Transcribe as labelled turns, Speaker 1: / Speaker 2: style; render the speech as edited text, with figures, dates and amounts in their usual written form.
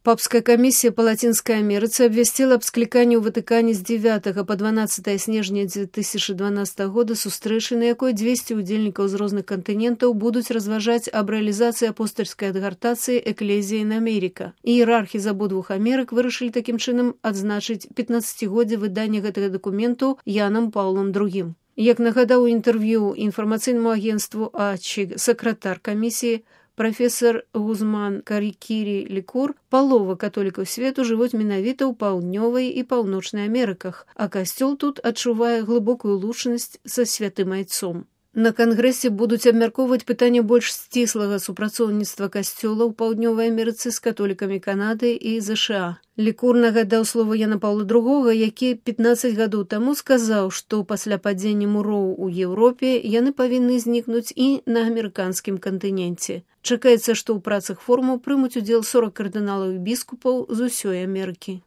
Speaker 1: Папская камісія па Лацінскай Амерыцы абвясціла аб скліканні ў Ватыкане з 9 па 12 снежня 2012 года сустрэчы, на якой 200 удзельнікаў з розных кантынентаў будуць разважаць аб рэалізацыі апостальскай адгартацыі «Экклезія in America». Іерархі з абодвух Амерык вырашылі такім чынам адзначыць 15-годдзе выдання гэтага дакументу Янам Паўлам II. Як нагадаў у інтэрв'ю інфармацыйнаму агенцтву АЧИ сакратар камісіі, прафесор Гузман Карикири Ликур, палова католікаў свету жывуць менавіта ў паўднёвай і паўночнай Амерыках, а касцёл тут адчувае глыбокую лучнасць са святым айцом. На кангрэсе будуць абмяркоўваць пытанне больш сціслага супрацоўніцтва касцёла ў паўднёвай Амерыцы з католікамі Канады і ЗША. Ликур нагадаў словы Яна Паўла II, які 15 гадоў таму сказаў, што пасля падзення муроў у Еўропе яны павінны знікнуць і на амерыканскім кантыненце. Чакаецца, што ў працах форуму прымуць удзел 40 кардыналаў і біскупаў з усёй Амерыкі.